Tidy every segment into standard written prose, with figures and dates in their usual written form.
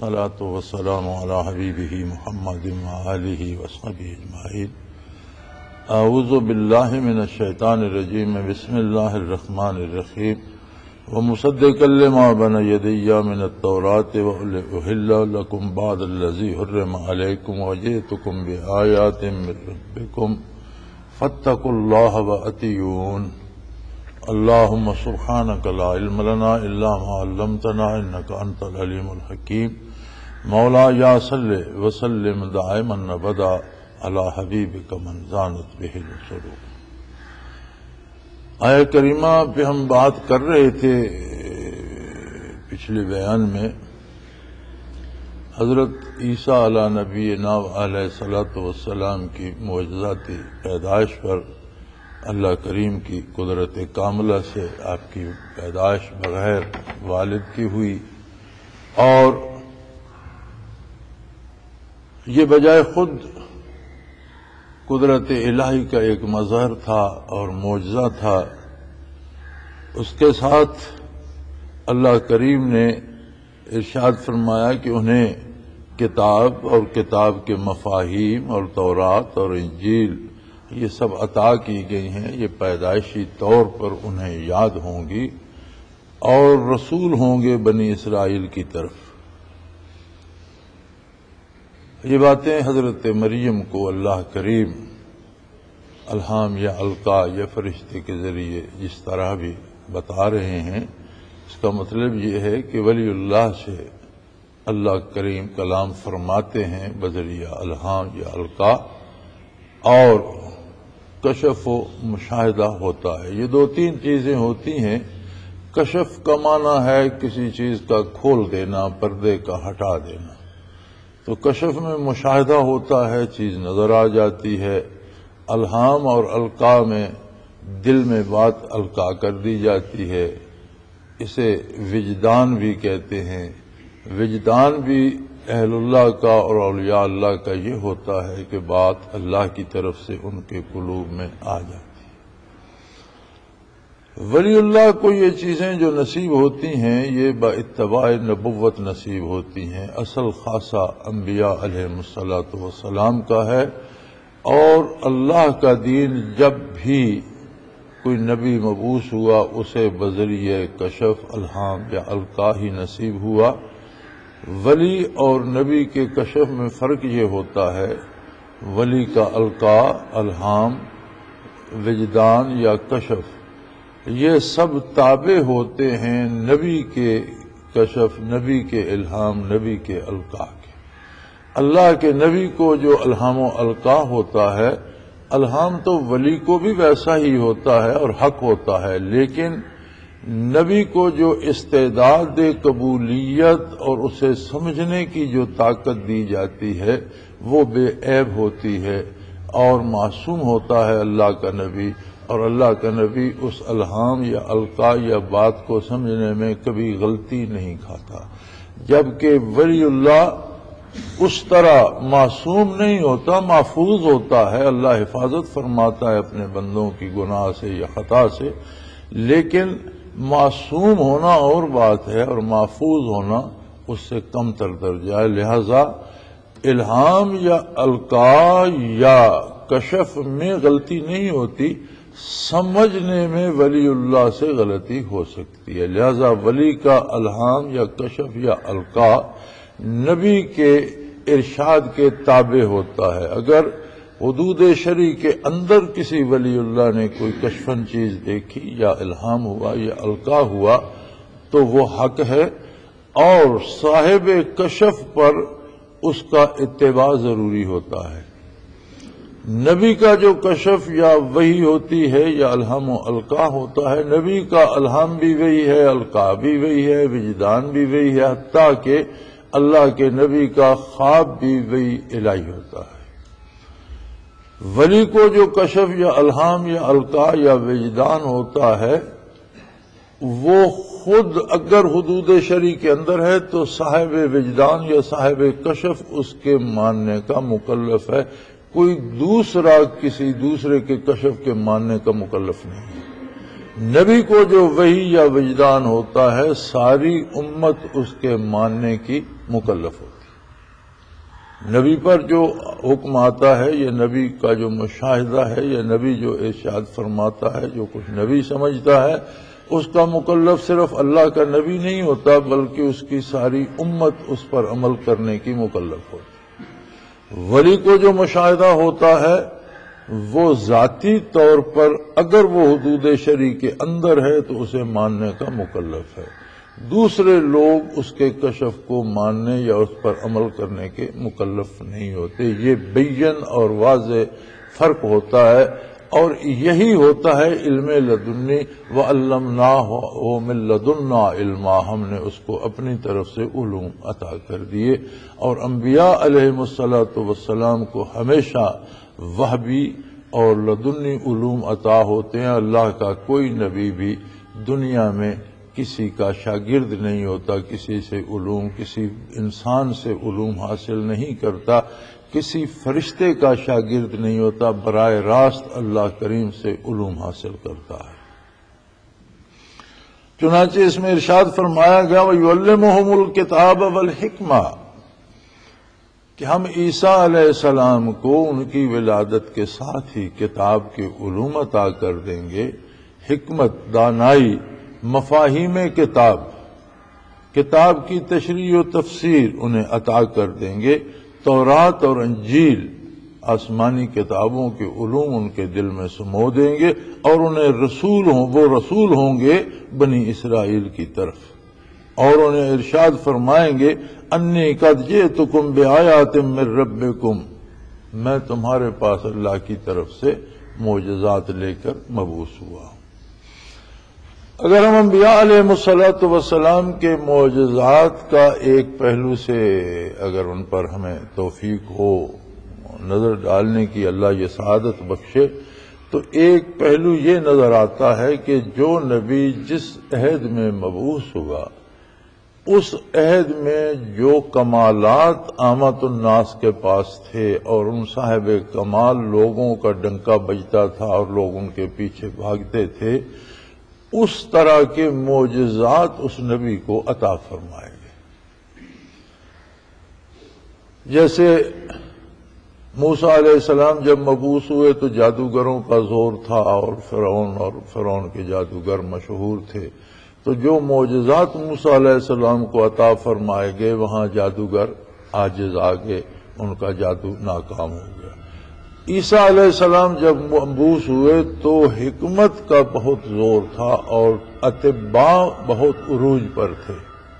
والصلاة والسلام على حبیبہ محمد وآلہ وصحبہ اجمعین۔ اعوذ باللہ من الشیطان الرجیم، بسم اللہ الرحمن الرحیم۔ ومصدقا لما بین یدی من التوراۃ وأحل لکم بعض الذی حرم علیکم وجئتکم بآیات من ربکم فاتقوا اللہ وأطیعون۔ اللہم سبحانک لا علم لنا الا ما علمتنا انک انت العلیم الحکیم۔ مولا یا صلی وسلم دائما ابدا علی حبیبک من زانت بہ القلوب۔ آیہ کریمہ پہ ہم بات کر رہے تھے پچھلے بیان میں حضرت عیسیٰ علیہ نبینا علیہ الصلوۃ والسلام کی معجزاتی پیدائش پر اللہ کریم کی قدرت کاملہ سے آپ کی پیدائش بغیر والد کی ہوئی، اور یہ بجائے خود قدرت الہی کا ایک مظہر تھا اور معجزہ تھا۔ اس کے ساتھ اللہ کریم نے ارشاد فرمایا کہ انہیں کتاب اور کتاب کے مفاہیم اور تورات اور انجیل یہ سب عطا کی گئی ہیں، یہ پیدائشی طور پر انہیں یاد ہوں گی اور رسول ہوں گے بنی اسرائیل کی طرف۔ یہ باتیں حضرت مریم کو اللہ کریم الہام یا القا یا فرشتے کے ذریعے جس طرح بھی بتا رہے ہیں، اس کا مطلب یہ ہے کہ ولی اللہ سے اللہ کریم کلام فرماتے ہیں بذریعہ الہام یا القا، اور کشف و مشاہدہ ہوتا ہے۔ یہ دو تین چیزیں ہوتی ہیں۔ کشف کا معنی ہے کسی چیز کا کھول دینا، پردے کا ہٹا دینا، تو کشف میں مشاہدہ ہوتا ہے، چیز نظر آ جاتی ہے۔ الہام اور القا میں دل میں بات القا کر دی جاتی ہے، اسے وجدان بھی کہتے ہیں۔ وجدان بھی اہل اللہ کا اور اولیاء اللہ کا یہ ہوتا ہے کہ بات اللہ کی طرف سے ان کے قلوب میں آ جاتی ہے۔ ولی اللہ کو یہ چیزیں جو نصیب ہوتی ہیں یہ باتباع نبوت نصیب ہوتی ہیں۔ اصل خاصہ انبیاء علیہم الصلاۃ والسلام کا ہے، اور اللہ کا دین جب بھی کوئی نبی مبعوث ہوا اسے بذریعہ کشف، الہام یا القا ہی نصیب ہوا۔ ولی اور نبی کے کشف میں فرق یہ ہوتا ہے، ولی کا القا، الہام، وجدان یا کشف یہ سب تابع ہوتے ہیں نبی کے کشف، نبی کے الہام، نبی کے القا کے۔ اللہ کے نبی کو جو الہام و القا ہوتا ہے، الہام تو ولی کو بھی ویسا ہی ہوتا ہے اور حق ہوتا ہے، لیکن نبی کو جو استعداد قبولیت اور اسے سمجھنے کی جو طاقت دی جاتی ہے وہ بے عیب ہوتی ہے اور معصوم ہوتا ہے اللہ کا نبی، اور اللہ کا نبی اس الہام یا القا یا بات کو سمجھنے میں کبھی غلطی نہیں کھاتا، جبکہ ولی اللہ اس طرح معصوم نہیں ہوتا، محفوظ ہوتا ہے۔ اللہ حفاظت فرماتا ہے اپنے بندوں کی گناہ سے یا خطا سے، لیکن معصوم ہونا اور بات ہے اور محفوظ ہونا اس سے کم تر درجہ ہے۔ لہذا الہام یا القا یا کشف میں غلطی نہیں ہوتی، سمجھنے میں ولی اللہ سے غلطی ہو سکتی ہے۔ لہذا ولی کا الہام یا کشف یا القا نبی کے ارشاد کے تابع ہوتا ہے۔ اگر حدود شرع کے اندر کسی ولی اللہ نے کوئی کشفن چیز دیکھی یا الہام ہوا یا القا ہوا تو وہ حق ہے، اور صاحب کشف پر اس کا اتباع ضروری ہوتا ہے۔ نبی کا جو کشف یا وحی ہوتی ہے یا الہام و القا ہوتا ہے، نبی کا الہام بھی وہی ہے، القا بھی وہی ہے، وجدان بھی وہی ہے، حتیٰ کہ اللہ کے نبی کا خواب بھی وہی الہی ہوتا ہے۔ ولی کو جو کشف یا الہام یا القا یا وجدان ہوتا ہے وہ خود اگر حدود شرع کے اندر ہے تو صاحب وجدان یا صاحب کشف اس کے ماننے کا مکلف ہے، کوئی دوسرا کسی دوسرے کے کشف کے ماننے کا مکلف نہیں ہے۔ نبی کو جو وحی یا وجدان ہوتا ہے ساری امت اس کے ماننے کی مکلف ہوتی ہے۔ نبی پر جو حکم آتا ہے، یہ نبی کا جو مشاہدہ ہے، یہ نبی جو ارشاد فرماتا ہے، جو کچھ نبی سمجھتا ہے، اس کا مکلف صرف اللہ کا نبی نہیں ہوتا، بلکہ اس کی ساری امت اس پر عمل کرنے کی مکلف ہوتی۔ ولی کو جو مشاہدہ ہوتا ہے وہ ذاتی طور پر اگر وہ حدود شرع کے اندر ہے تو اسے ماننے کا مکلف ہے، دوسرے لوگ اس کے کشف کو ماننے یا اس پر عمل کرنے کے مکلف نہیں ہوتے۔ یہ بین اور واضح فرق ہوتا ہے، اور یہی ہوتا ہے علم لدنی وعلمناہ من لدنا علما، ہم نے اس کو اپنی طرف سے علوم عطا کر دیے۔ اور انبیاء علیہم الصلاۃ والسلام کو ہمیشہ وحبی اور لدنی علوم عطا ہوتے ہیں۔ اللہ کا کوئی نبی بھی دنیا میں کسی کا شاگرد نہیں ہوتا، کسی سے علوم، کسی انسان سے علوم حاصل نہیں کرتا، کسی فرشتے کا شاگرد نہیں ہوتا، براہ راست اللہ کریم سے علوم حاصل کرتا ہے۔ چنانچہ اس میں ارشاد فرمایا گیا وَيُعَلِّمُهُمُ الْكِتَابَ وَالْحِکْمَةَ کہ ہم عیسیٰ علیہ السلام کو ان کی ولادت کے ساتھ ہی کتاب کے علوم عطا کر دیں گے، حکمت، دانائی، مفاہیم کتاب کی تشریح و تفسیر انہیں عطا کر دیں گے، تورات اور انجیل آسمانی کتابوں کے علوم ان کے دل میں سمو دیں گے، اور انہیں وہ رسول ہوں گے بنی اسرائیل کی طرف، اور انہیں ارشاد فرمائیں گے انی قد جئتکم بآیات من ربکم، میں تمہارے پاس اللہ کی طرف سے معجزات لے کر مبعوث ہوا ہوں۔ اگر ہم انبیاء علیہ الصلاۃ والسلام کے معجزات کا ایک پہلو سے اگر ان پر ہمیں توفیق ہو نظر ڈالنے کی، اللہ یہ سعادت بخشے، تو ایک پہلو یہ نظر آتا ہے کہ جو نبی جس عہد میں مبعوث ہوا، اس عہد میں جو کمالات عامت الناس کے پاس تھے اور ان صاحب کمال لوگوں کا ڈنکا بجتا تھا اور لوگ ان کے پیچھے بھاگتے تھے، اس طرح کے معجزات اس نبی کو عطا فرمائے گئے۔ جیسے موسیٰ علیہ السلام جب مبعوث ہوئے تو جادوگروں کا زور تھا، اور فرعون کے جادوگر مشہور تھے، تو جو معجزات موسیٰ علیہ السلام کو عطا فرمائے گئے وہاں جادوگر عاجز آ گئے، ان کا جادو ناکام ہو گیا۔ عیسیٰ علیہ السلام جب مبعوث ہوئے تو حکمت کا بہت زور تھا اور اطباء بہت عروج پر تھے۔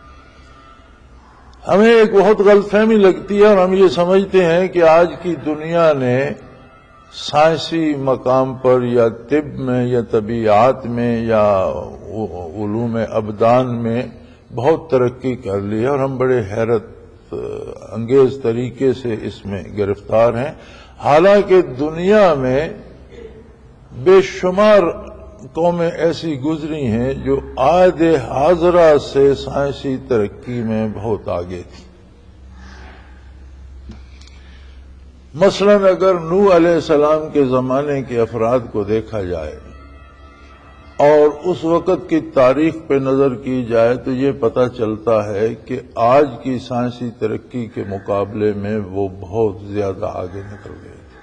ہمیں ایک بہت غلط فہمی لگتی ہے اور ہم یہ سمجھتے ہیں کہ آج کی دنیا نے سائنسی مقام پر یا طب میں یا طبیعات میں یا علوم ابدان میں بہت ترقی کر لی ہے، اور ہم بڑے حیرت انگیز طریقے سے اس میں گرفتار ہیں۔ حالانکہ دنیا میں بے شمار قومیں ایسی گزری ہیں جو عہد حاضرہ سے سائنسی ترقی میں بہت آگے تھی۔ مثلا اگر نوح علیہ السلام کے زمانے کے افراد کو دیکھا جائے اور اس وقت کی تاریخ پہ نظر کی جائے تو یہ پتہ چلتا ہے کہ آج کی سائنسی ترقی کے مقابلے میں وہ بہت زیادہ آگے نکل گئے تھے۔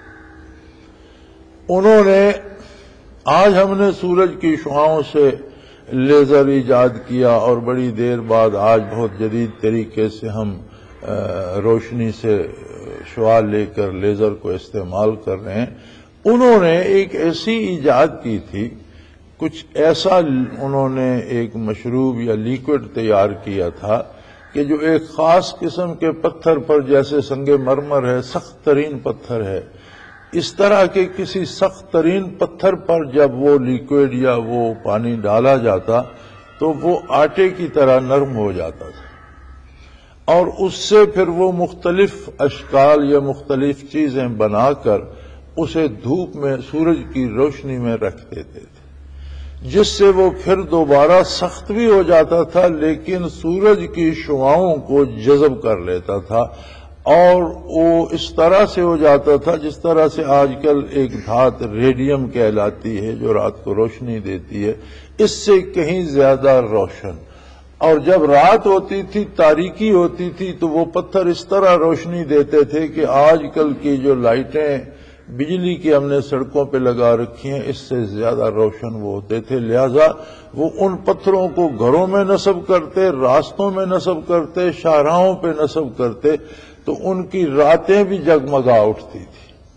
انہوں نے آج ہم نے سورج کی شعاؤں سے لیزر ایجاد کیا اور بڑی دیر بعد آج بہت جدید طریقے سے ہم روشنی سے شعاع لے کر لیزر کو استعمال کر رہے ہیں۔ انہوں نے ایک ایسی ایجاد کی تھی، کچھ ایسا انہوں نے ایک مشروب یا لیکوڈ تیار کیا تھا کہ جو ایک خاص قسم کے پتھر پر، جیسے سنگ مرمر ہے، سخت ترین پتھر ہے، اس طرح کے کسی سخت ترین پتھر پر جب وہ لیکوڈ یا وہ پانی ڈالا جاتا تو وہ آٹے کی طرح نرم ہو جاتا تھا، اور اس سے پھر وہ مختلف اشکال یا مختلف چیزیں بنا کر اسے دھوپ میں سورج کی روشنی میں رکھ دیتے تھے، جس سے وہ پھر دوبارہ سخت بھی ہو جاتا تھا لیکن سورج کی شعاؤں کو جذب کر لیتا تھا، اور وہ اس طرح سے ہو جاتا تھا جس طرح سے آج کل ایک دھات ریڈیم کہلاتی ہے جو رات کو روشنی دیتی ہے، اس سے کہیں زیادہ روشن۔ اور جب رات ہوتی تھی، تاریکی ہوتی تھی، تو وہ پتھر اس طرح روشنی دیتے تھے کہ آج کل کی جو لائٹیں بجلی کی ہم نے سڑکوں پہ لگا رکھی ہیں اس سے زیادہ روشن وہ ہوتے تھے. لہذا وہ ان پتھروں کو گھروں میں نصب کرتے، راستوں میں نصب کرتے، شاہراہوں پہ نصب کرتے، تو ان کی راتیں بھی جگمگا اٹھتی تھی.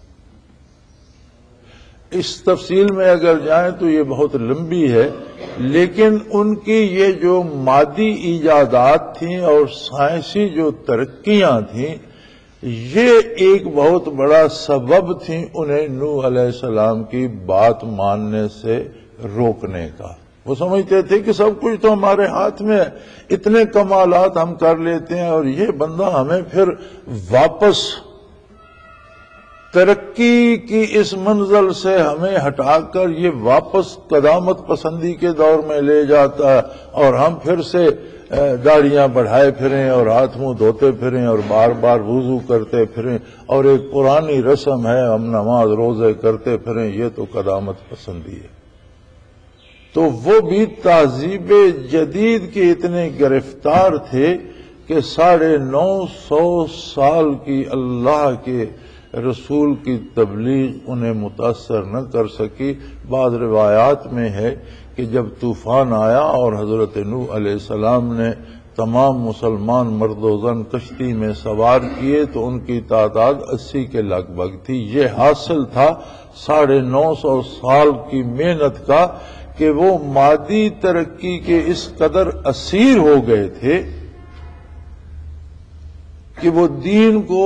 اس تفصیل میں اگر جائیں تو یہ بہت لمبی ہے، لیکن ان کی یہ جو مادی ایجادات تھیں اور سائنسی جو ترقیاں تھیں، یہ ایک بہت بڑا سبب تھی انہیں نوح علیہ السلام کی بات ماننے سے روکنے کا. وہ سمجھتے تھے کہ سب کچھ تو ہمارے ہاتھ میں ہے، اتنے کمالات ہم کر لیتے ہیں، اور یہ بندہ ہمیں پھر واپس ترقی کی اس منزل سے ہمیں ہٹا کر یہ واپس قدامت پسندی کے دور میں لے جاتا ہے، اور ہم پھر سے داڑیاں بڑھائے پھریں اور ہاتھ منہ دھوتے پھریں اور بار بار وضو کرتے پھریں، اور ایک پرانی رسم ہے ہم نماز روزے کرتے پھریں، یہ تو قدامت پسندی ہے. تو وہ بھی تہذیب جدید کے اتنے گرفتار تھے کہ 950 سال کی اللہ کے رسول کی تبلیغ انہیں متاثر نہ کر سکی. بعض روایات میں ہے کہ جب طوفان آیا اور حضرت نوح علیہ السلام نے تمام مسلمان مرد و زن کشتی میں سوار کیے تو ان کی تعداد 80 کے لگ بھگ تھی. یہ حاصل تھا 950 سال کی محنت کا کہ وہ مادی ترقی کے اس قدر اسیر ہو گئے تھے کہ وہ دین کو،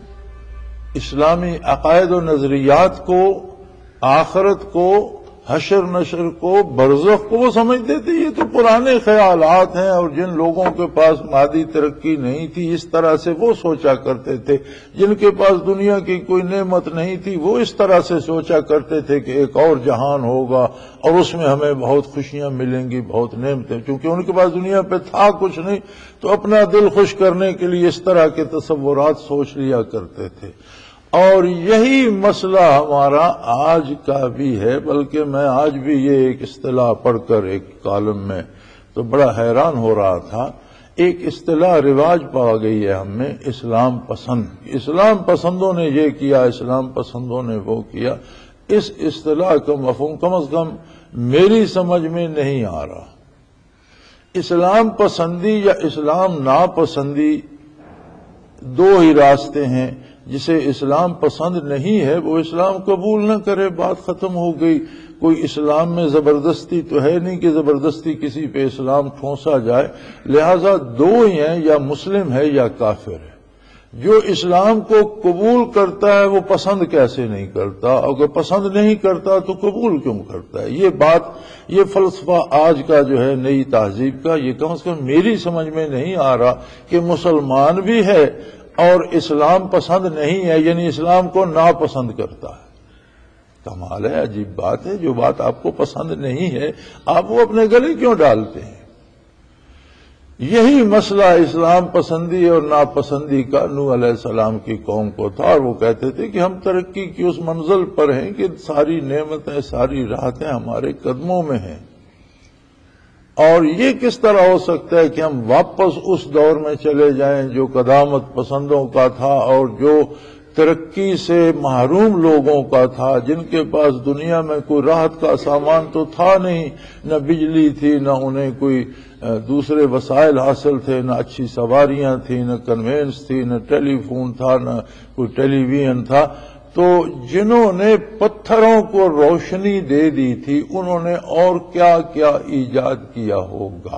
اسلامی عقائد و نظریات کو، آخرت کو، حشر نشر کو، برزخ کو وہ سمجھتے تھے یہ تو پرانے خیالات ہیں. اور جن لوگوں کے پاس مادی ترقی نہیں تھی اس طرح سے وہ سوچا کرتے تھے، جن کے پاس دنیا کی کوئی نعمت نہیں تھی وہ اس طرح سے سوچا کرتے تھے کہ ایک اور جہان ہوگا اور اس میں ہمیں بہت خوشیاں ملیں گی، بہت نعمتیں. چونکہ ان کے پاس دنیا پہ تھا کچھ نہیں تو اپنا دل خوش کرنے کے لیے اس طرح کے تصورات سوچ لیا کرتے تھے. اور یہی مسئلہ ہمارا آج کا بھی ہے، بلکہ میں آج بھی یہ ایک اصطلاح پڑھ کر ایک کالم میں تو بڑا حیران ہو رہا تھا. ایک اصطلاح رواج پا گئی ہے ہم میں، اسلام پسند. اسلام پسندوں نے یہ کیا، اسلام پسندوں نے وہ کیا. اس اصطلاح کا مفہوم کم از کم میری سمجھ میں نہیں آ رہا. اسلام پسندی یا اسلام ناپسندی دو ہی راستے ہیں. جسے اسلام پسند نہیں ہے وہ اسلام قبول نہ کرے، بات ختم ہو گئی. کوئی اسلام میں زبردستی تو ہے نہیں کہ زبردستی کسی پہ اسلام ٹھونسا جائے. لہذا دو ہی ہیں، یا مسلم ہے یا کافر ہے. جو اسلام کو قبول کرتا ہے وہ پسند کیسے نہیں کرتا، اگر پسند نہیں کرتا تو قبول کیوں کرتا ہے. یہ بات، یہ فلسفہ آج کا جو ہے نئی تہذیب کا، یہ کم از کم میری سمجھ میں نہیں آ رہا کہ مسلمان بھی ہے اور اسلام پسند نہیں ہے، یعنی اسلام کو ناپسند کرتا ہے. کمال ہے، عجیب بات ہے. جو بات آپ کو پسند نہیں ہے آپ وہ اپنے گلے کیوں ڈالتے ہیں؟ یہی مسئلہ اسلام پسندی اور ناپسندی کا نوح علیہ السلام کی قوم کو تھا، اور وہ کہتے تھے کہ ہم ترقی کی اس منزل پر ہیں کہ ساری نعمتیں، ساری راحتیں ہمارے قدموں میں ہیں. اور یہ کس طرح ہو سکتا ہے کہ ہم واپس اس دور میں چلے جائیں جو قدامت پسندوں کا تھا اور جو ترقی سے محروم لوگوں کا تھا، جن کے پاس دنیا میں کوئی راحت کا سامان تو تھا نہیں، نہ بجلی تھی، نہ انہیں کوئی دوسرے وسائل حاصل تھے، نہ اچھی سواریاں تھیں، نہ کنوینس تھی، نہ ٹیلی فون تھا، نہ کوئی ٹیلی ویژن تھا. تو جنہوں نے پتھروں کو روشنی دے دی تھی انہوں نے اور کیا کیا ایجاد کیا ہوگا.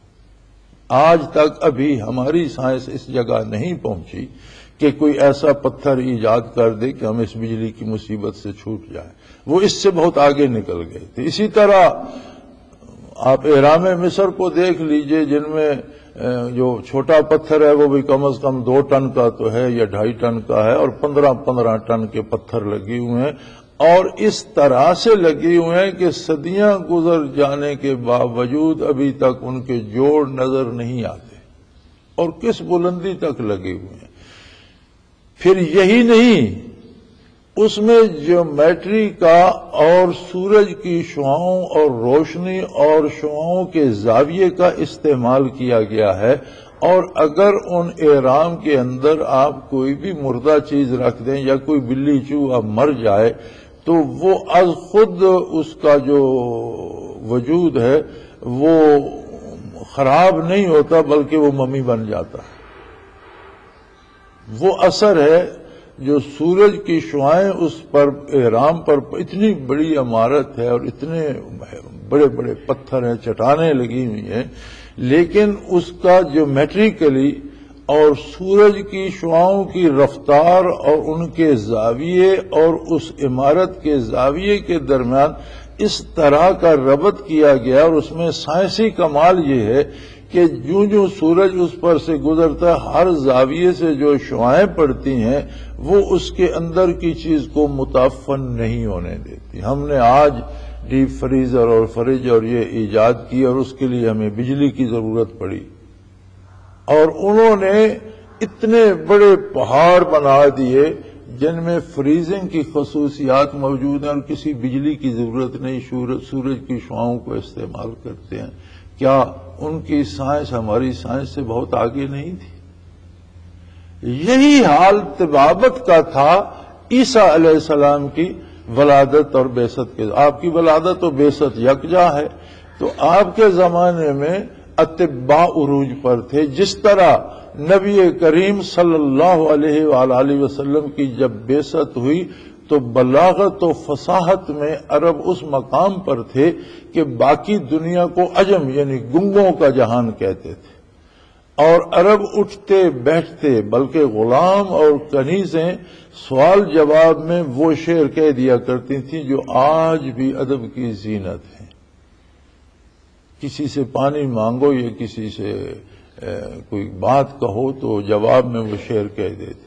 آج تک ابھی ہماری سائنس اس جگہ نہیں پہنچی کہ کوئی ایسا پتھر ایجاد کر دے کہ ہم اس بجلی کی مصیبت سے چھوٹ جائیں. وہ اس سے بہت آگے نکل گئے تھے. اسی طرح آپ اہرام مصر کو دیکھ لیجئے، جن میں جو چھوٹا پتھر ہے وہ بھی کم از کم 2 ٹن کا تو ہے یا 2.5 ٹن کا ہے، اور 15 ٹن کے پتھر لگے ہوئے ہیں، اور اس طرح سے لگے ہوئے ہیں کہ صدیاں گزر جانے کے باوجود ابھی تک ان کے جوڑ نظر نہیں آتے، اور کس بلندی تک لگے ہوئے ہیں. پھر یہی نہیں، اس میں جیومیٹری کا اور سورج کی شعاؤں اور روشنی اور شعاؤں کے زاویے کا استعمال کیا گیا ہے، اور اگر ان احرام کے اندر آپ کوئی بھی مردہ چیز رکھ دیں یا کوئی بلی چوہا مر جائے تو وہ از خود اس کا جو وجود ہے وہ خراب نہیں ہوتا بلکہ وہ ممی بن جاتا ہے۔ وہ اثر ہے جو سورج کی شعائیں اس پر احرام پر اتنی بڑی عمارت ہے اور اتنے بڑے بڑے پتھر ہیں، چٹانیں لگی ہوئی ہیں، لیکن اس کا جیومیٹریکلی اور سورج کی شعاؤں کی رفتار اور ان کے زاویے اور اس عمارت کے زاویے کے درمیان اس طرح کا ربط کیا گیا، اور اس میں سائنسی کمال یہ ہے کہ جو سورج اس پر سے گزرتا ہے ہر زاویے سے جو شعائیں پڑتی ہیں وہ اس کے اندر کی چیز کو متعفن نہیں ہونے دیتی۔ ہم نے آج ڈیپ فریزر اور فریج اور یہ ایجاد کی اور اس کے لیے ہمیں بجلی کی ضرورت پڑی، اور انہوں نے اتنے بڑے پہاڑ بنا دیے جن میں فریزنگ کی خصوصیات موجود ہیں اور کسی بجلی کی ضرورت نہیں، سورج کی شعاؤں کو استعمال کرتے ہیں۔ کیا ان کی سائنس ہماری سائنس سے بہت آگے نہیں تھی؟ یہی حال طبابت کا تھا عیسیٰ علیہ السلام کی ولادت اور بعثت کے۔ آپ کی ولادت و بعثت یکجا ہے، تو آپ کے زمانے میں اطباء عروج پر تھے۔ جس طرح نبی کریم صلی اللہ علیہ وآلہ وسلم کی جب بعثت ہوئی تو بلاغت و فصاحت میں عرب اس مقام پر تھے کہ باقی دنیا کو عجم یعنی گنگوں کا جہان کہتے تھے، اور عرب اٹھتے بیٹھتے بلکہ غلام اور کنیزیں سوال جواب میں وہ شعر کہہ دیا کرتی تھیں جو آج بھی ادب کی زینت ہے۔ کسی سے پانی مانگو یا کسی سے کوئی بات کہو تو جواب میں وہ شعر کہہ دیتے۔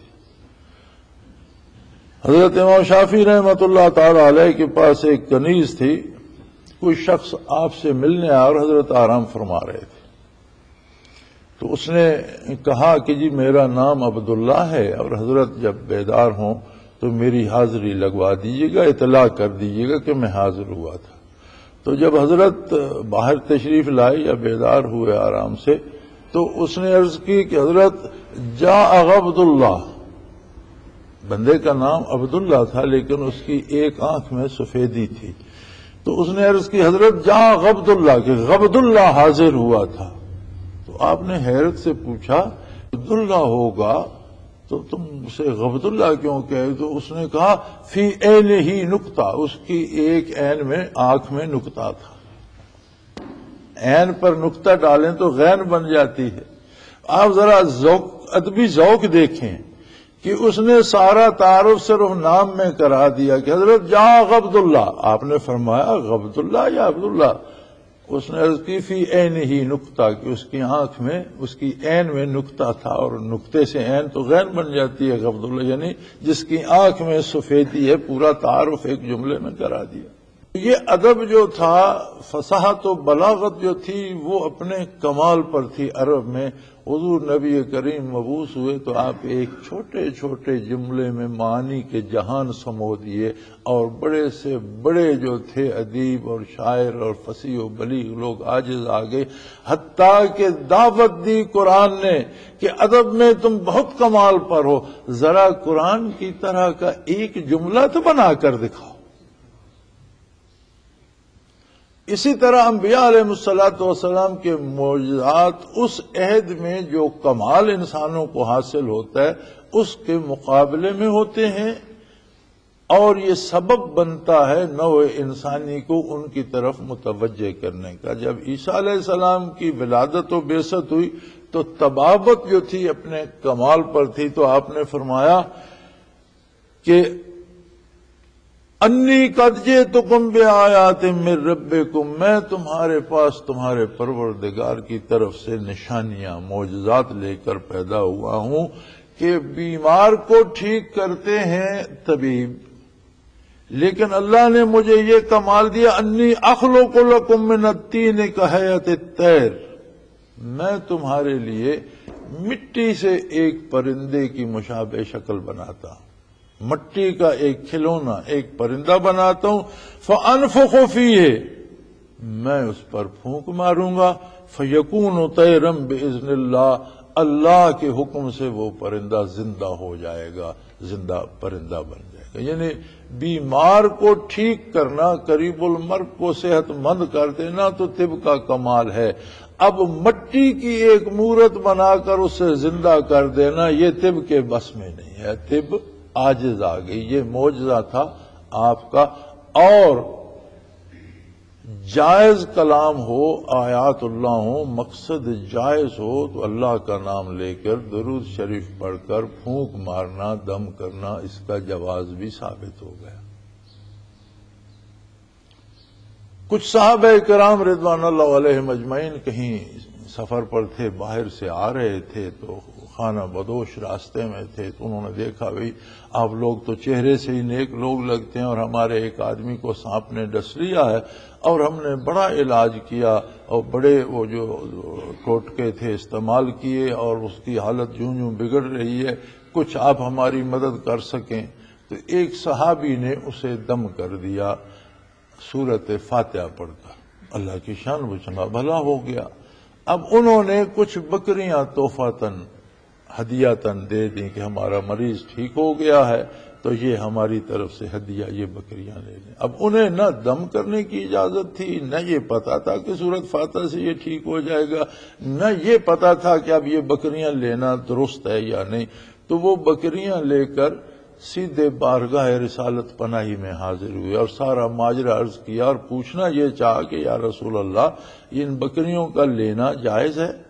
حضرت امام شافعی رحمۃ اللہ تعالی علیہ کے پاس ایک کنیز تھی، کوئی شخص آپ سے ملنے آیا اور حضرت آرام فرما رہے تھے، تو اس نے کہا کہ جی میرا نام عبداللہ ہے، اور حضرت جب بیدار ہوں تو میری حاضری لگوا دیجیے گا، اطلاع کر دیجیے گا کہ میں حاضر ہوا تھا۔ تو جب حضرت باہر تشریف لائے یا بیدار ہوئے آرام سے تو اس نے عرض کی کہ حضرت جاء عبداللہ، بندے کا نام عبداللہ تھا لیکن اس کی ایک آنکھ میں سفیدی تھی، تو اس نے عرض کی حضرت جاء عبداللہ کہ عبداللہ حاضر ہوا تھا۔ تو آپ نے حیرت سے پوچھا عبداللہ ہوگا تو تم اسے عبداللہ کیوں کہے؟ تو اس نے کہا فی عین ہی نقطہ، اس کی ایک عین میں آنکھ میں نقطہ تھا۔ عین پر نقطہ ڈالیں تو غین بن جاتی ہے۔ آپ ذرا ادبی ذوق دیکھیں کہ اس نے سارا تعارف صرف نام میں کرا دیا کہ حضرت جاء عبداللہ، آپ نے فرمایا عبداللہ یا عبداللہ؟ اس نے عرض کی فی عین ہی نقطہ کہ اس کی آنکھ میں اس کی عین میں نقطہ تھا، اور نقطے سے عین تو غین بن جاتی ہے عبداللہ، یعنی جس کی آنکھ میں سفیدی ہے، پورا تعارف ایک جملے میں کرا دیا۔ یہ ادب جو تھا، فصاحت و بلاغت جو تھی وہ اپنے کمال پر تھی عرب میں۔ حضور نبی کریم مبعوث ہوئے تو آپ ایک چھوٹے چھوٹے جملے میں معانی کے جہان سمو دیے، اور بڑے سے بڑے جو تھے ادیب اور شاعر اور فصیح و بلیغ لوگ عاجز آ گئے، حتیٰ کہ دعوت دی قرآن نے کہ ادب میں تم بہت کمال پر ہو، ذرا قرآن کی طرح کا ایک جملہ تو بنا کر دکھاؤ۔ اسی طرح انبیاء علیہ الصلوۃ والسلام کے معجزات اس عہد میں جو کمال انسانوں کو حاصل ہوتا ہے اس کے مقابلے میں ہوتے ہیں، اور یہ سبب بنتا ہے نوع انسانی کو ان کی طرف متوجہ کرنے کا۔ جب عیسیٰ علیہ السلام کی ولادت و بعثت ہوئی تو طبابت جو تھی اپنے کمال پر تھی، تو آپ نے فرمایا کہ انی قد جئتکم بآیات من ربکم، میں تمہارے پاس تمہارے پروردگار کی طرف سے نشانیاں معجزات لے کر پیدا ہوا ہوں کہ بیمار کو ٹھیک کرتے ہیں طبیب، لیکن اللہ نے مجھے یہ کمال دیا انی اخلق لکم من الطین کہیئۃ الطیر، میں تمہارے لیے مٹی سے ایک پرندے کی مشابہ شکل بناتا ہوں۔ مٹی کا ایک کھلونا، ایک پرندہ بناتا ہوں، فانفخ فیہ، میں اس پر پھونک ماروں گا، فیکون طیرا باذن اللہ، اللہ کے حکم سے وہ پرندہ زندہ ہو جائے گا، زندہ پرندہ بن جائے گا۔ یعنی بیمار کو ٹھیک کرنا، قریب المرگ کو صحت مند کر دینا تو طب کا کمال ہے، اب مٹی کی ایک مورت بنا کر اسے زندہ کر دینا یہ طب کے بس میں نہیں ہے، طب عاجز آ گئی۔ یہ معجزہ تھا آپ کا، اور جائز کلام ہو، آیات اللہ ہو، مقصد جائز ہو تو اللہ کا نام لے کر درود شریف پڑھ کر پھونک مارنا، دم کرنا، اس کا جواز بھی ثابت ہو گیا۔ کچھ صحابہ کرام رضوان اللہ علیہم اجمعین کہیں سفر پر تھے، باہر سے آ رہے تھے تو خانہ بدوش راستے میں تھے، تو انہوں نے دیکھا بھئی آپ لوگ تو چہرے سے ہی نیک لوگ لگتے ہیں، اور ہمارے ایک آدمی کو سانپ نے ڈس لیا ہے، اور ہم نے بڑا علاج کیا اور بڑے وہ جو ٹوٹکے تھے استعمال کیے، اور اس کی حالت یوں یوں بگڑ رہی ہے، کچھ آپ ہماری مدد کر سکیں۔ تو ایک صحابی نے اسے دم کر دیا سورت فاتحہ پڑھ کر، اللہ کی شان وہ چنگا بھلا ہو گیا۔ اب انہوں نے کچھ بکریاں تحفۃً ہدیۃً دے دیں کہ ہمارا مریض ٹھیک ہو گیا ہے تو یہ ہماری طرف سے ہدیہ، یہ بکریاں لے لیں۔ اب انہیں نہ دم کرنے کی اجازت تھی، نہ یہ پتا تھا کہ سورت فاتحہ سے یہ ٹھیک ہو جائے گا، نہ یہ پتا تھا کہ اب یہ بکریاں لینا درست ہے یا نہیں، تو وہ بکریاں لے کر سیدھے بارگاہ رسالت پناہی میں حاضر ہوئے اور سارا ماجرا عرض کیا، اور پوچھنا یہ چاہا کہ یا رسول اللہ ان بکریوں کا لینا جائز ہے؟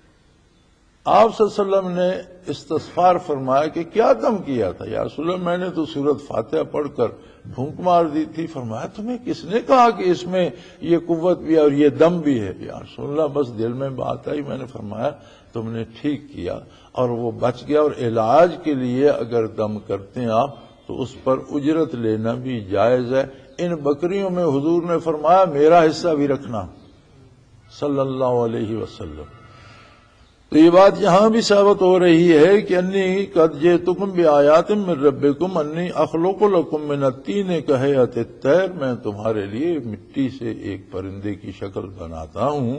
آپ صلی اللہ علیہ وسلم نے استغفار فرمایا کہ کیا دم کیا تھا؟ یا رسول اللہ میں نے تو سورت فاتحہ پڑھ کر پھونک مار دی تھی۔ فرمایا تمہیں کس نے کہا کہ اس میں یہ قوت بھی ہے اور یہ دم بھی ہے؟ یا رسول اللہ بس دل میں بات آئی، میں نے فرمایا تم نے ٹھیک کیا، اور وہ بچ گیا۔ اور علاج کے لیے اگر دم کرتے ہیں آپ تو اس پر اجرت لینا بھی جائز ہے۔ ان بکریوں میں حضور نے فرمایا میرا حصہ بھی رکھنا صلی اللہ علیہ وسلم۔ تو یہ بات یہاں بھی ثابت ہو رہی ہے کہ انی قد جئتکم بآیات من ربکم انی اخلق لکم من الطین کہیئۃ الطیر، میں تمہارے لیے مٹی سے ایک پرندے کی شکل بناتا ہوں،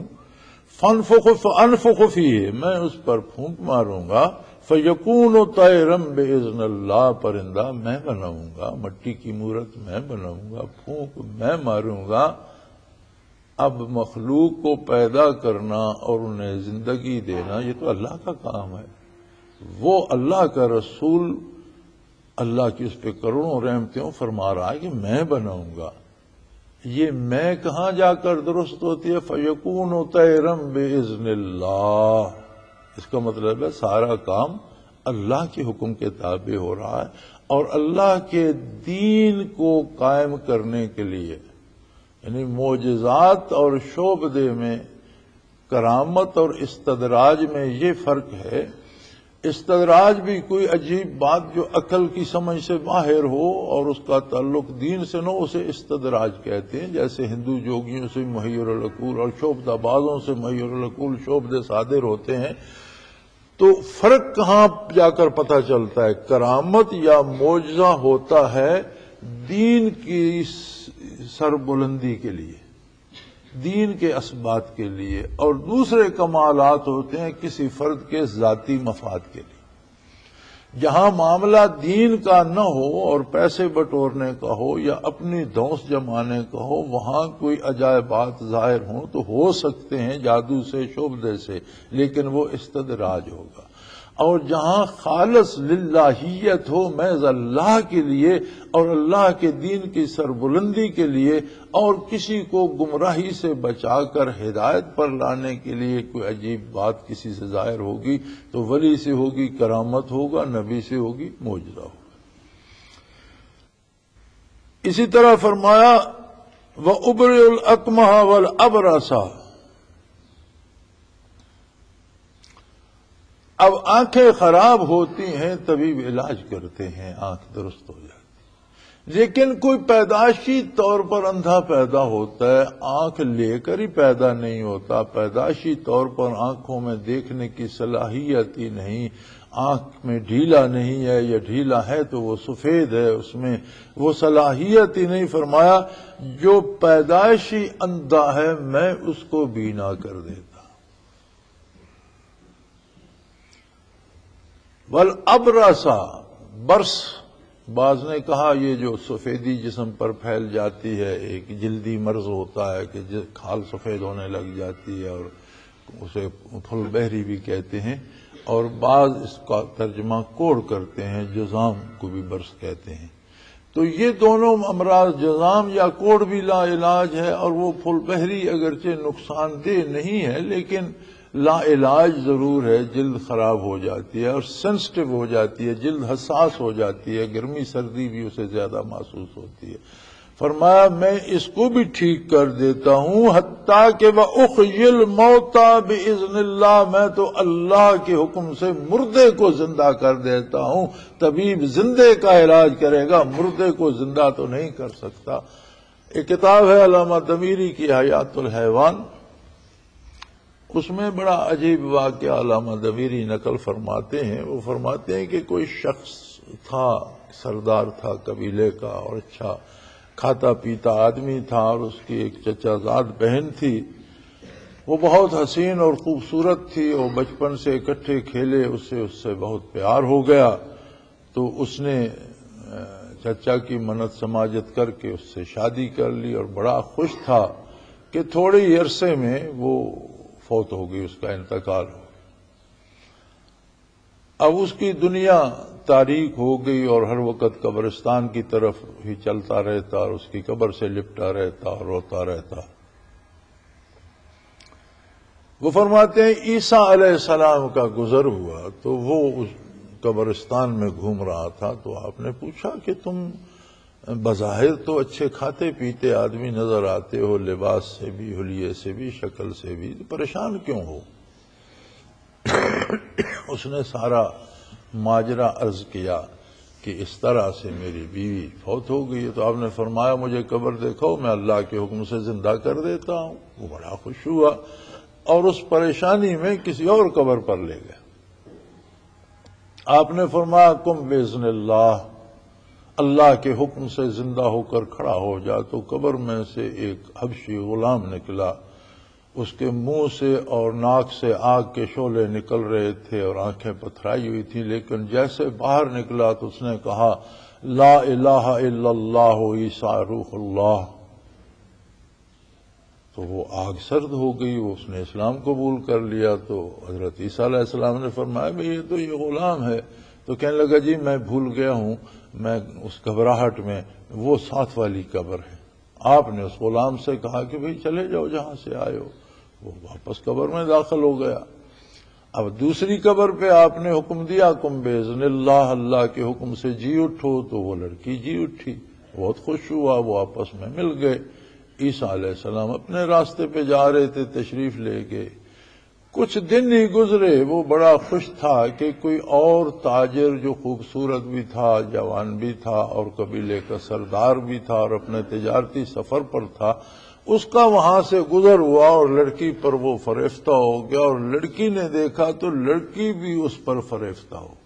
فانفخ فیہ، میں اس پر پھونک ماروں گا، فیکون طیرا باذن اللہ، پرندہ میں بناؤں گا، مٹی کی مورت میں بناؤں گا، پھونک میں ماروں گا۔ اب مخلوق کو پیدا کرنا اور انہیں زندگی دینا یہ تو اللہ کا کام ہے، وہ اللہ کا رسول اللہ کی اس پہ کروڑوں رحمتیں فرما رہا ہے کہ میں بناؤں گا۔ یہ میں کہاں جا کر درست ہوتی ہے؟ فیکون طیرا باذن اللہ، اس کا مطلب ہے سارا کام اللہ کے حکم کے تابع ہو رہا ہے، اور اللہ کے دین کو قائم کرنے کے لیے، یعنی معجزات اور شعبدے میں، کرامت اور استدراج میں یہ فرق ہے۔ استدراج بھی کوئی عجیب بات جو عقل کی سمجھ سے باہر ہو اور اس کا تعلق دین سے نہ ہو، اسے استدراج کہتے ہیں، جیسے ہندو جوگیوں سے محیر العقول اور شعبدہ بازوں سے محیر العقول شعبدے صادر ہوتے ہیں۔ تو فرق کہاں جا کر پتہ چلتا ہے؟ کرامت یا معجزہ ہوتا ہے دین کی سربلندی کے لیے، دین کے اثبات کے لیے، اور دوسرے کمالات ہوتے ہیں کسی فرد کے ذاتی مفاد کے لیے۔ جہاں معاملہ دین کا نہ ہو اور پیسے بٹورنے کا ہو یا اپنی دھونس جمانے کا ہو، وہاں کوئی عجائبات ظاہر ہوں تو ہو سکتے ہیں جادو سے، شعبدے سے، لیکن وہ استدراج ہوگا۔ اور جہاں خالص للہیت ہو، محض اللہ کے لیے اور اللہ کے دین کی سربلندی کے لیے، اور کسی کو گمراہی سے بچا کر ہدایت پر لانے کے لیے کوئی عجیب بات کسی سے ظاہر ہوگی تو ولی سے ہوگی کرامت ہوگا، نبی سے ہوگی معجزہ ہوگا۔ اسی طرح فرمایا وَأُبْرِئُ الْأَكْمَحَ وَالْأَبْرَصَ، اب آنکھیں خراب ہوتی ہیں طبیب علاج کرتے ہیں، آنکھ درست ہو جاتی، لیکن کوئی پیدائشی طور پر اندھا پیدا ہوتا ہے، آنکھ لے کر ہی پیدا نہیں ہوتا، پیدائشی طور پر آنکھوں میں دیکھنے کی صلاحیت ہی نہیں، آنکھ میں ڈھیلا نہیں ہے، یا ڈھیلا ہے تو وہ سفید ہے، اس میں وہ صلاحیت ہی نہیں. فرمایا جو پیدائشی اندھا ہے میں اس کو بینا کر دیتا. والابرصا، برس، بعض نے کہا یہ جو سفیدی جسم پر پھیل جاتی ہے، ایک جلدی مرض ہوتا ہے کہ کھال سفید ہونے لگ جاتی ہے، اور اسے پھل بہری بھی کہتے ہیں، اور بعض اس کا ترجمہ کوڑ کرتے ہیں، جذام کو بھی برس کہتے ہیں. تو یہ دونوں امراض، جذام یا کوڑ بھی لا علاج ہے، اور وہ پھل بہری اگرچہ نقصان دہ نہیں ہے لیکن لا علاج ضرور ہے. جلد خراب ہو جاتی ہے اور سینسٹیو ہو جاتی ہے، جلد حساس ہو جاتی ہے، گرمی سردی بھی اسے زیادہ محسوس ہوتی ہے. فرمایا میں اس کو بھی ٹھیک کر دیتا ہوں، حتیٰ کہ وَأُحْيِي الْمَوْتَى بِإِذْنِ اللَّهِ، میں تو اللہ کے حکم سے مردے کو زندہ کر دیتا ہوں. طبیب زندے کا علاج کرے گا، مردے کو زندہ تو نہیں کر سکتا. ایک کتاب ہے علامہ دمیری کی حیات الحیوان، اس میں بڑا عجیب واقعہ علامہ دمیری نقل فرماتے ہیں. وہ فرماتے ہیں کہ کوئی شخص تھا، سردار تھا قبیلے کا، اور اچھا کھاتا پیتا آدمی تھا، اور اس کی ایک چچا زاد بہن تھی. وہ بہت حسین اور خوبصورت تھی، اور بچپن سے اکٹھے کھیلے، اس سے بہت پیار ہو گیا. تو اس نے چچا کی منت سماجت کر کے اس سے شادی کر لی، اور بڑا خوش تھا کہ تھوڑے ہی عرصے میں وہ فوت ہو گئی، اس کا انتقال ہو. اب اس کی دنیا تاریک ہو گئی، اور ہر وقت قبرستان کی طرف ہی چلتا رہتا، اور اس کی قبر سے لپٹا رہتا اور روتا رہتا. وہ فرماتے ہیں عیسیٰ علیہ السلام کا گزر ہوا تو وہ اس قبرستان میں گھوم رہا تھا. تو آپ نے پوچھا کہ تم بظاہر تو اچھے کھاتے پیتے آدمی نظر آتے ہو، لباس سے بھی، حلیے سے بھی، شکل سے بھی، پریشان کیوں ہو؟ اس نے سارا ماجرا عرض کیا کہ اس طرح سے میری بیوی فوت ہو گئی ہے. تو آپ نے فرمایا مجھے قبر دیکھو، میں اللہ کے حکم سے زندہ کر دیتا ہوں. وہ بڑا خوش ہوا، اور اس پریشانی میں کسی اور قبر پر لے گئے. آپ نے فرمایا قم باذن اللہ، اللہ کے حکم سے زندہ ہو کر کھڑا ہو جا. تو قبر میں سے ایک حبشی غلام نکلا، اس کے منہ سے اور ناک سے آگ کے شعلے نکل رہے تھے، اور آنکھیں پتھرائی ہوئی تھیں. لیکن جیسے باہر نکلا تو اس نے کہا لا الہ الا اللہ عیسیٰ روح اللہ. تو وہ آگ سرد ہو گئی، اس نے اسلام قبول کر لیا. تو حضرت عیسیٰ علیہ السلام نے فرمایا بھئی یہ تو یہ غلام ہے. تو کہنے لگا جی میں بھول گیا ہوں، میں اس گھبراہٹ میں، وہ ساتھ والی قبر ہے. آپ نے اس غلام سے کہا کہ بھئی چلے جاؤ جہاں سے آئے ہو. وہ واپس قبر میں داخل ہو گیا. اب دوسری قبر پہ آپ نے حکم دیا قم باذن اللہ، اللہ کے حکم سے جی اٹھو. تو وہ لڑکی جی اٹھی، بہت خوش ہوا، وہ آپس میں مل گئے. عیسیٰ علیہ السلام اپنے راستے پہ جا رہے تھے، تشریف لے گئے. کچھ دن ہی گزرے، وہ بڑا خوش تھا کہ کوئی اور تاجر جو خوبصورت بھی تھا، جوان بھی تھا، اور قبیلے کا سردار بھی تھا، اور اپنے تجارتی سفر پر تھا، اس کا وہاں سے گزر ہوا، اور لڑکی پر وہ فریفتہ ہو گیا. اور لڑکی نے دیکھا تو لڑکی بھی اس پر فریفتہ ہو.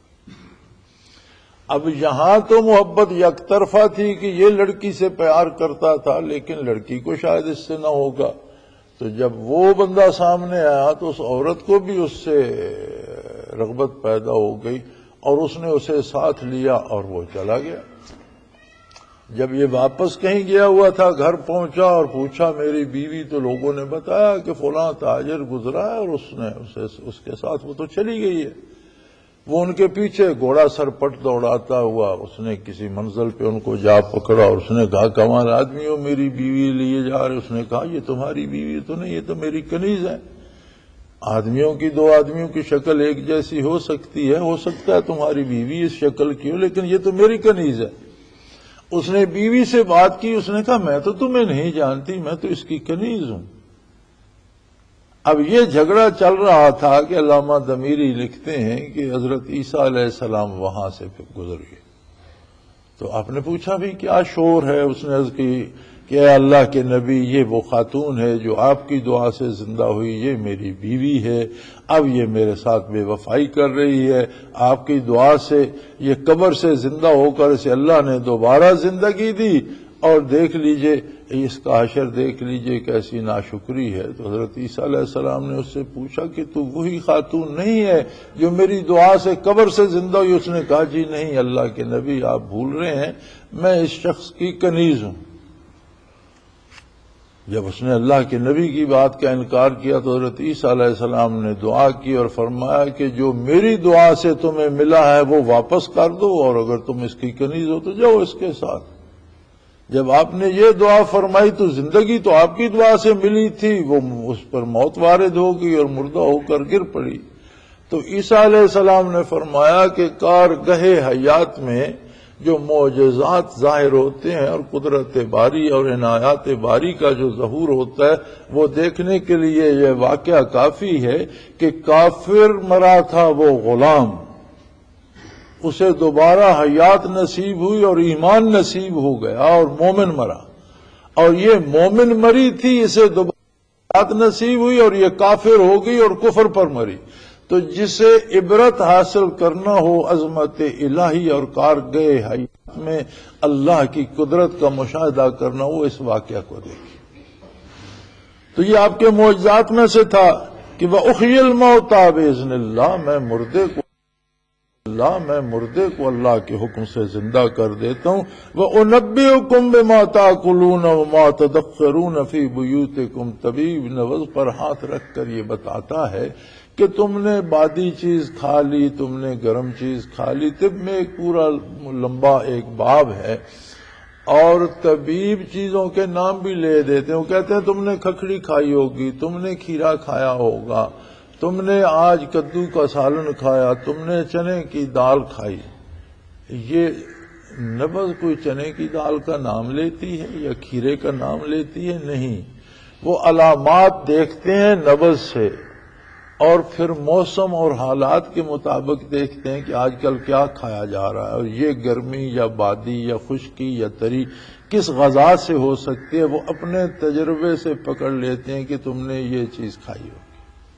اب یہاں تو محبت یک طرفہ تھی کہ یہ لڑکی سے پیار کرتا تھا، لیکن لڑکی کو شاید اس سے نہ ہوگا. تو جب وہ بندہ سامنے آیا تو اس عورت کو بھی اس سے رغبت پیدا ہو گئی، اور اس نے اسے ساتھ لیا اور وہ چلا گیا. جب یہ واپس کہیں گیا ہوا تھا، گھر پہنچا اور پوچھا میری بیوی، تو لوگوں نے بتایا کہ فلاں تاجر گزرا ہے، اور اس کے ساتھ وہ تو چلی گئی ہے. وہ ان کے پیچھے گھوڑا سر پٹ دوڑاتا ہوا، اس نے کسی منزل پہ ان کو جا پکڑا، اور اس نے کہا کمال آدمی ہو، میری بیوی لیے جا رہے. اس نے کہا یہ تمہاری بیوی تو نہیں، یہ تو میری کنیز ہے. آدمیوں کی، دو آدمیوں کی شکل ایک جیسی ہو سکتی ہے، ہو سکتا ہے تمہاری بیوی اس شکل کی ہو، لیکن یہ تو میری کنیز ہے. اس نے بیوی سے بات کی، اس نے کہا میں تو تمہیں نہیں جانتی، میں تو اس کی کنیز ہوں. اب یہ جھگڑا چل رہا تھا کہ علامہ دمیری لکھتے ہیں کہ حضرت عیسیٰ علیہ السلام وہاں سے گزر گئے. تو آپ نے پوچھا بھی کیا شور ہے؟ اس نے عرض کی کہ اے اللہ کے نبی یہ وہ خاتون ہے جو آپ کی دعا سے زندہ ہوئی، یہ میری بیوی ہے، اب یہ میرے ساتھ بے وفائی کر رہی ہے، آپ کی دعا سے یہ قبر سے زندہ ہو کر اسے اللہ نے دوبارہ زندگی دی، اور دیکھ لیجئے اس کا حشر دیکھ لیجئے کیسی ناشکری ہے۔ تو حضرت عیسیٰ علیہ السلام نے اس سے پوچھا کہ تو وہی خاتون نہیں ہے جو میری دعا سے قبر سے زندہ ہوئی؟ اس نے کہا جی نہیں اللہ کے نبی، آپ بھول رہے ہیں، میں اس شخص کی کنیز ہوں۔ جب اس نے اللہ کے نبی کی بات کا انکار کیا تو حضرت عیسیٰ علیہ السلام نے دعا کی اور فرمایا کہ جو میری دعا سے تمہیں ملا ہے وہ واپس کر دو، اور اگر تم اس کی کنیز ہو تو جاؤ اس کے ساتھ۔ جب آپ نے یہ دعا فرمائی تو زندگی تو آپ کی دعا سے ملی تھی، وہ اس پر موت وارد ہو گئی اور مردہ ہو کر گر پڑی۔ تو عیسیٰ علیہ السلام نے فرمایا کہ کارگہ حیات میں جو معجزات ظاہر ہوتے ہیں اور قدرت باری اور عنایات باری کا جو ظہور ہوتا ہے وہ دیکھنے کے لیے یہ واقعہ کافی ہے کہ کافر مرا تھا وہ غلام، اسے دوبارہ حیات نصیب ہوئی اور ایمان نصیب ہو گیا، اور مومن مرا، اور یہ مومن مری تھی، اسے دوبارہ حیات نصیب ہوئی اور یہ کافر ہو گئی اور کفر پر مری۔ تو جسے عبرت حاصل کرنا ہو عظمت الہی اور کارگہ حیات میں اللہ کی قدرت کا مشاہدہ کرنا ہو، اس واقعہ کو دیکھیں۔ تو یہ آپ کے معجزات میں سے تھا کہ وَأُحْيِي الْمَوْتَىٰ بِإِذْنِ اللَّهِ، میں مردے کو اللہ کے حکم سے زندہ کر دیتا ہوں۔ وَأُنَبِّئُكُم بِمَا تَأْكُلُونَ وَمَا تَدَخِّرُونَ فِي بُيُوتِكُمْ، طبیب نبض پر ہاتھ رکھ کر یہ بتاتا ہے کہ تم نے بادی چیز کھا لی، تم نے گرم چیز کھا لی۔ طب میں ایک پورا لمبا ایک باب ہے، اور طبیب چیزوں کے نام بھی لے دیتے ہیں۔ وہ کہتے ہیں تم نے کھکھڑی کھائی ہوگی، تم نے کھیرا کھایا ہوگا، تم نے آج کدو کا سالن کھایا، تم نے چنے کی دال کھائی۔ یہ نبض کوئی چنے کی دال کا نام لیتی ہے یا کھیرے کا نام لیتی ہے؟ نہیں، وہ علامات دیکھتے ہیں نبض سے، اور پھر موسم اور حالات کے مطابق دیکھتے ہیں کہ آج کل کیا کھایا جا رہا ہے، اور یہ گرمی یا بادی یا خشکی یا تری کس غذا سے ہو سکتی ہے، وہ اپنے تجربے سے پکڑ لیتے ہیں کہ تم نے یہ چیز کھائی ہو۔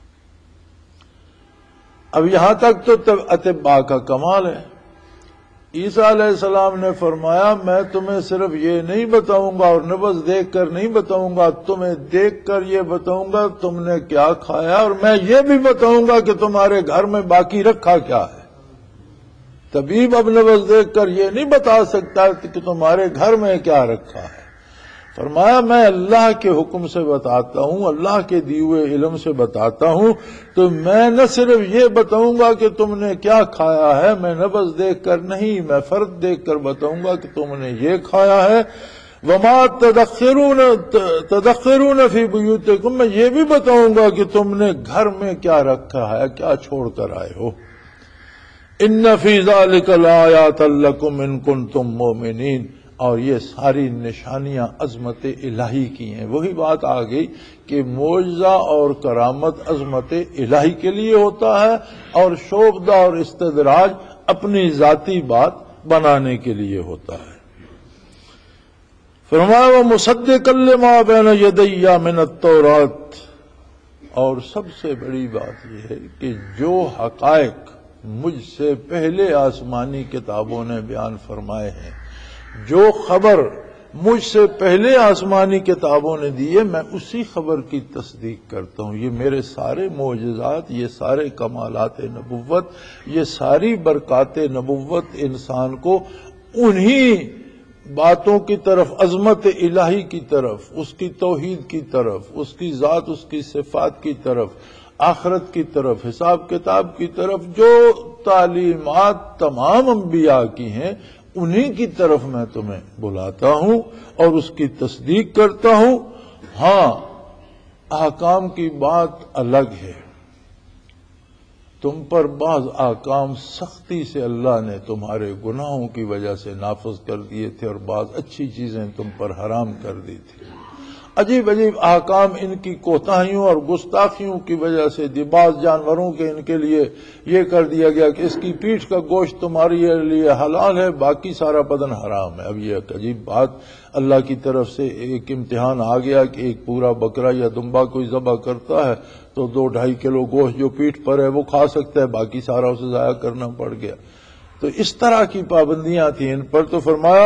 اب یہاں تک تو اطباء کا کمال ہے۔ عیسیٰ علیہ السلام نے فرمایا میں تمہیں صرف یہ نہیں بتاؤں گا اور نبض دیکھ کر نہیں بتاؤں گا، تمہیں دیکھ کر یہ بتاؤں گا تم نے کیا کھایا، اور میں یہ بھی بتاؤں گا کہ تمہارے گھر میں باقی رکھا کیا ہے۔ طبیب اب نبض دیکھ کر یہ نہیں بتا سکتا کہ تمہارے گھر میں کیا رکھا ہے۔ فرمایا میں اللہ کے حکم سے بتاتا ہوں، اللہ کے دیے ہوئے علم سے بتاتا ہوں، تو میں نہ صرف یہ بتاؤں گا کہ تم نے کیا کھایا ہے، میں نبض دیکھ کر نہیں، میں فرد دیکھ کر بتاؤں گا کہ تم نے یہ کھایا ہے۔ وما تدخرون فی بیوتکم، میں یہ بھی بتاؤں گا کہ تم نے گھر میں کیا رکھا ہے، کیا چھوڑ کر آئے ہو۔ ان فی ذلک لآیات لکم ان کنتم مؤمنین، اور یہ ساری نشانیاں عظمت الہی کی ہیں۔ وہی بات آ گئی کہ معجزہ اور کرامت عظمت الہی کے لیے ہوتا ہے، اور شوبدہ اور استدراج اپنی ذاتی بات بنانے کے لیے ہوتا ہے۔ فرمایا وَمُصَدِّقًا لِمَا بَيْنَ يَدَيَّ مِنَ التَّوْرَاةِ، اور سب سے بڑی بات یہ ہے کہ جو حقائق مجھ سے پہلے آسمانی کتابوں نے بیان فرمائے ہیں، جو خبر مجھ سے پہلے آسمانی کتابوں نے دی ہے، میں اسی خبر کی تصدیق کرتا ہوں۔ یہ میرے سارے معجزات، یہ سارے کمالات نبوت، یہ ساری برکات نبوت انسان کو انہی باتوں کی طرف، عظمت الہی کی طرف، اس کی توحید کی طرف، اس کی ذات، اس کی صفات کی طرف، آخرت کی طرف، حساب کتاب کی طرف، جو تعلیمات تمام انبیاء کی ہیں انہی کی طرف میں تمہیں بلاتا ہوں اور اس کی تصدیق کرتا ہوں۔ ہاں، احکام کی بات الگ ہے، تم پر بعض احکام سختی سے اللہ نے تمہارے گناہوں کی وجہ سے نافذ کر دیے تھے، اور بعض اچھی چیزیں تم پر حرام کر دی تھی۔ عجیب عجیب احکام ان کی کوتاہیوں اور گستاخیوں کی وجہ سے بعض جانوروں کے ان کے لیے یہ کر دیا گیا کہ اس کی پیٹھ کا گوشت تمہارے لیے حلال ہے، باقی سارا بدن حرام ہے۔ اب یہ ایک عجیب بات، اللہ کی طرف سے ایک امتحان آ گیا کہ ایک پورا بکرا یا دمبا کوئی ذبح کرتا ہے تو 2-2.5 کلو گوشت جو پیٹھ پر ہے وہ کھا سکتا ہے، باقی سارا اسے ضائع کرنا پڑ گیا۔ تو اس طرح کی پابندیاں تھیں ان پر، تو فرمایا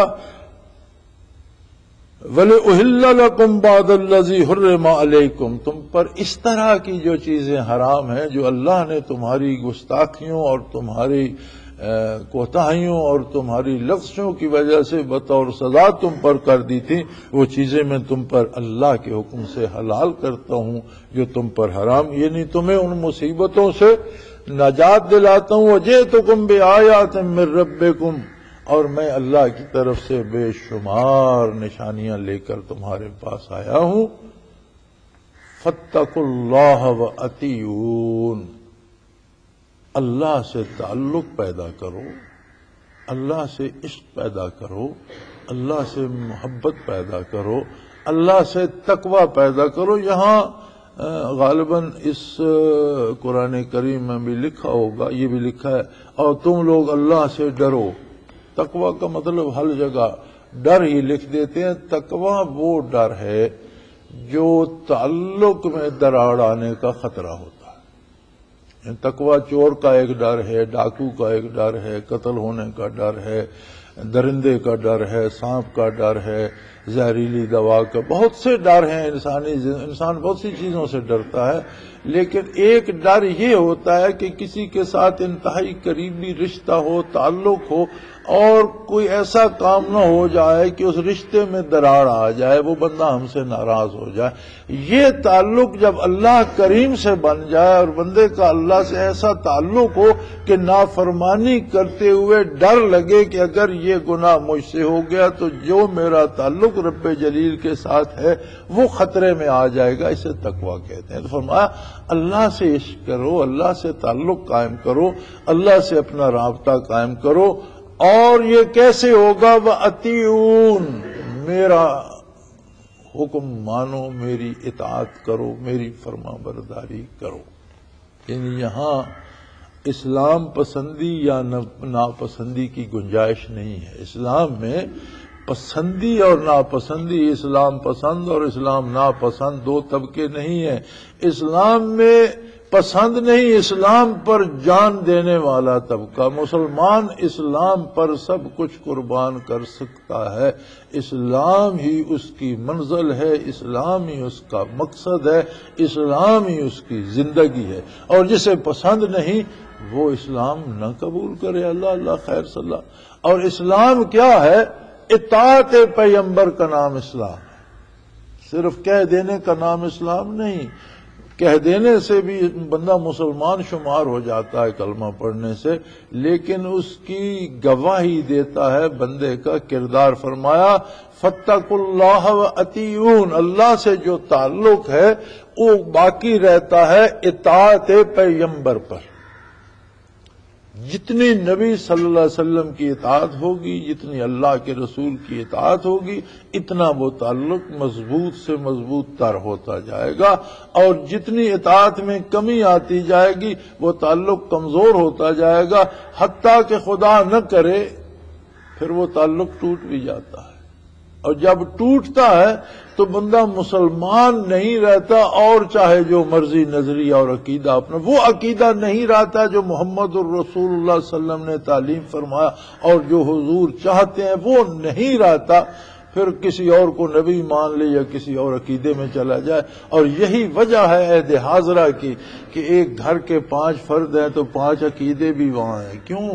وَلِأُحِلَّ لَكُمْ بَعْضَ الَّذِي حُرِّمَ عَلَيْكُمْ، تم پر اس طرح کی جو چیزیں حرام ہیں جو اللہ نے تمہاری گستاخیوں اور تمہاری کوتاہیوں اور تمہاری لفظوں کی وجہ سے بطور سزا تم پر کر دی تھی، وہ چیزیں میں تم پر اللہ کے حکم سے حلال کرتا ہوں جو تم پر حرام، یعنی تمہیں ان مصیبتوں سے نجات دلاتا ہوں۔ وَجِئْتُكُمْ بِآيَاتٍ مِّن رَبِّكُمْ، اور میں اللہ کی طرف سے بے شمار نشانیاں لے کر تمہارے پاس آیا ہوں۔ فَاتَّقُوا اللَّهَ وَأَطِیعُونِ، اللہ سے تعلق پیدا کرو، اللہ سے عشق پیدا کرو، اللہ سے محبت پیدا کرو، اللہ سے تقوی پیدا کرو۔ یہاں غالباً اس قرآن کریم میں بھی لکھا ہوگا، یہ بھی لکھا ہے اور تم لوگ اللہ سے ڈرو۔ تقوی کا مطلب ہر جگہ ڈر ہی لکھ دیتے ہیں، تقوی وہ ڈر ہے جو تعلق میں دراڑ آنے کا خطرہ ہوتا ہے۔ تقوی چور کا ایک ڈر ہے، ڈاکو کا ایک ڈر ہے، قتل ہونے کا ڈر ہے، درندے کا ڈر ہے، سانپ کا ڈر ہے، زہریلی دوا کا، بہت سے ڈر ہیں۔ انسان بہت سی چیزوں سے ڈرتا ہے، لیکن ایک ڈر یہ ہوتا ہے کہ کسی کے ساتھ انتہائی قریبی رشتہ ہو، تعلق ہو، اور کوئی ایسا کام نہ ہو جائے کہ اس رشتے میں دراڑ آ جائے، وہ بندہ ہم سے ناراض ہو جائے۔ یہ تعلق جب اللہ کریم سے بن جائے اور بندے کا اللہ سے ایسا تعلق ہو کہ نافرمانی کرتے ہوئے ڈر لگے کہ اگر یہ گناہ مجھ سے ہو گیا تو جو میرا تعلق رب جلیل کے ساتھ ہے وہ خطرے میں آ جائے گا، اسے تقویٰ کہتے ہیں۔ تو فرمایا اللہ سے عشق کرو، اللہ سے تعلق قائم کرو، اللہ سے اپنا رابطہ قائم کرو۔ اور یہ کیسے ہوگا؟ وَأَطِیعُونِ، میرا حکم مانو، میری اطاعت کرو، میری فرما برداری کرو۔ یعنی یہاں اسلام پسندی یا ناپسندی کی گنجائش نہیں ہے۔ اسلام میں پسندی اور ناپسندی، اسلام پسند اور اسلام ناپسند دو طبقے نہیں ہیں۔ اسلام میں پسند نہیں، اسلام پر جان دینے والا طبقہ۔ مسلمان اسلام پر سب کچھ قربان کر سکتا ہے، اسلام ہی اس کی منزل ہے، اسلام ہی اس کا مقصد ہے، اسلام ہی اس کی زندگی ہے۔ اور جسے پسند نہیں وہ اسلام نہ قبول کرے۔ اللہ خیر صلی اللہ۔ اور اسلام کیا ہے؟ اطاعت پیغمبر کا نام اسلام ہے، صرف کہہ دینے کا نام اسلام نہیں۔ کہہ دینے سے بھی بندہ مسلمان شمار ہو جاتا ہے کلمہ پڑھنے سے، لیکن اس کی گواہی دیتا ہے بندے کا کردار۔ فرمایا فَاتَّقُوا اللَّهَ وَأَطِیعُونِ، اللہ سے جو تعلق ہے وہ باقی رہتا ہے اطاعت پیغمبر پر۔ جتنی نبی صلی اللہ علیہ وسلم کی اطاعت ہوگی، جتنی اللہ کے رسول کی اطاعت ہوگی، اتنا وہ تعلق مضبوط سے مضبوط تر ہوتا جائے گا، اور جتنی اطاعت میں کمی آتی جائے گی وہ تعلق کمزور ہوتا جائے گا، حتیٰ کہ خدا نہ کرے پھر وہ تعلق ٹوٹ بھی جاتا ہے۔ اور جب ٹوٹتا ہے تو بندہ مسلمان نہیں رہتا، اور چاہے جو مرضی نظریہ اور عقیدہ اپنا، وہ عقیدہ نہیں رہتا جو محمد الرسول اللہ صلی اللہ علیہ وسلم نے تعلیم فرمایا اور جو حضور چاہتے ہیں وہ نہیں رہتا، پھر کسی اور کو نبی مان لے یا کسی اور عقیدے میں چلا جائے۔ اور یہی وجہ ہے عہد حاضرہ کی کہ ایک گھر کے 5 فرد ہیں تو 5 عقیدے بھی وہاں ہیں۔ کیوں؟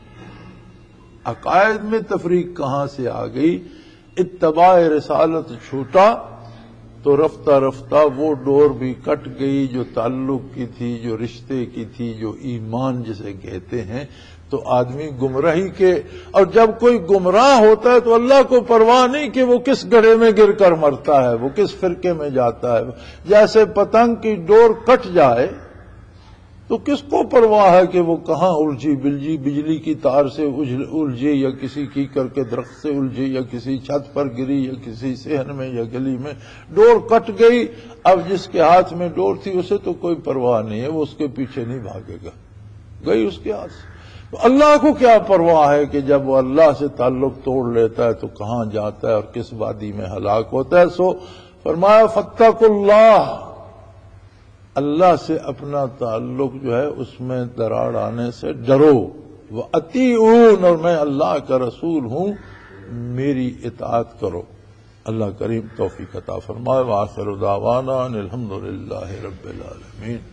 عقائد میں تفریق کہاں سے آ گئی؟ اتباع رسالت چھوٹا تو رفتہ رفتہ وہ ڈور بھی کٹ گئی جو تعلق کی تھی، جو رشتے کی تھی، جو ایمان جسے کہتے ہیں۔ تو آدمی گمراہی کے، اور جب کوئی گمراہ ہوتا ہے تو اللہ کو پرواہ نہیں کہ وہ کس گڑھے میں گر کر مرتا ہے، وہ کس فرقے میں جاتا ہے۔ جیسے پتنگ کی ڈور کٹ جائے تو کس کو پرواہ ہے کہ وہ کہاں الجھی بلجھی، بجلی کی تار سے الجھی یا کسی کیکر کے درخت سے الجھی یا کسی چھت پر گری یا کسی صحن میں یا گلی میں ڈور کٹ گئی. اب جس کے ہاتھ میں ڈور تھی اسے تو کوئی پرواہ نہیں ہے، وہ اس کے پیچھے نہیں بھاگے گا، گئی اس کے ہاتھ سے. تو اللہ کو کیا پرواہ ہے کہ جب وہ اللہ سے تعلق توڑ لیتا ہے تو کہاں جاتا ہے اور کس وادی میں ہلاک ہوتا ہے. سو فرمایا فاتقوا اللہ، اللہ سے اپنا تعلق جو ہے اس میں دراڑ آنے سے ڈرو. وَأَطِیعُونَ، اور میں اللہ کا رسول ہوں، میری اطاعت کرو. اللہ کریم توفیق عطا فرمائے. وآخر دعوانا ان الحمد للہ رب العالمین.